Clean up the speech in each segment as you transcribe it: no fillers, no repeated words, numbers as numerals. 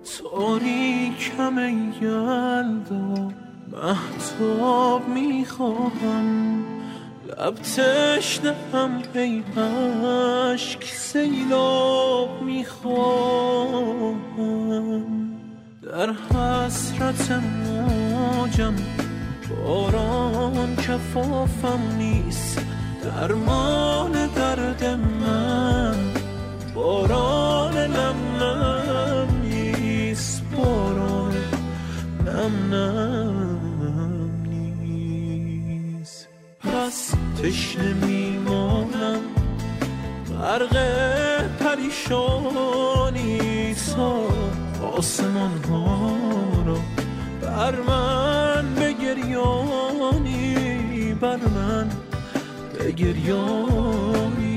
تاریکم ای یلدا، مهتاب میخواهم، لب تشنه‌ام ای عشق سیلاب میخواهم. در حسرت موجم باران کفافم نیست، درمان درد من باران نم نم نیست، باران نم نم نیست. پس تشنه میمانم غرق پریشانی تا آسمان ها را بر من بگریانی، بر من بگریانی.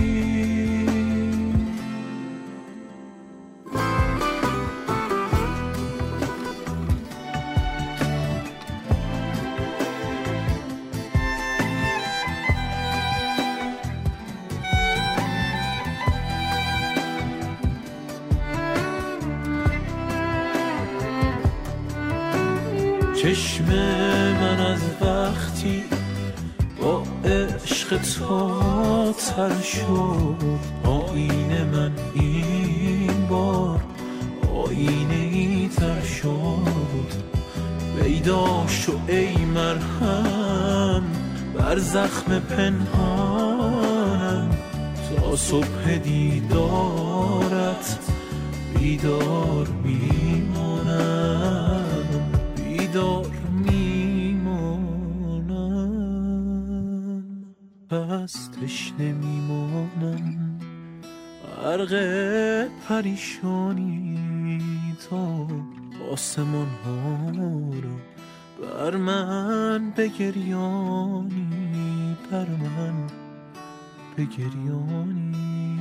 چشم من از وقتی با عشق تو تر شد، آینه من این بار آینه ای تر شد. پیدا شو ای مرهم بر زخم پنهانم، تا صبح دیدارت بیدار میمانم، بیدار میمانم. پس تشنه میمانم غرق پریشانی تا آسمان ها را بر من بگریانی، بر من بگریانی.